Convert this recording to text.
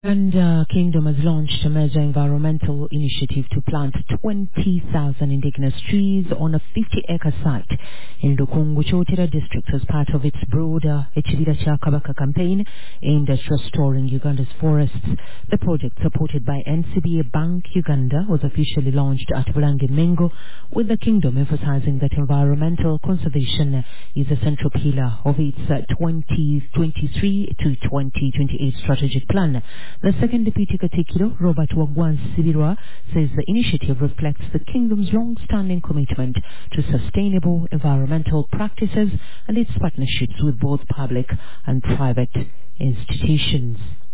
Kingdom has launched a major environmental initiative to plant 20,000 indigenous trees on a 50-acre site in Lukungu Chotira district as part of its broader Echibira Kya Kabaka campaign aimed at restoring Uganda's forests. The project, supported by NCBA Bank Uganda, was officially launched at Bulange Mengo, with the Kingdom emphasizing that environmental conservation is a central pillar of its 2023 to 2028 strategic plan. The second Deputy Katikiro, Robert Wagwan Sibirwa, says the initiative reflects the Kingdom's long-standing commitment to sustainable environmental practices and its partnerships with both public and private institutions.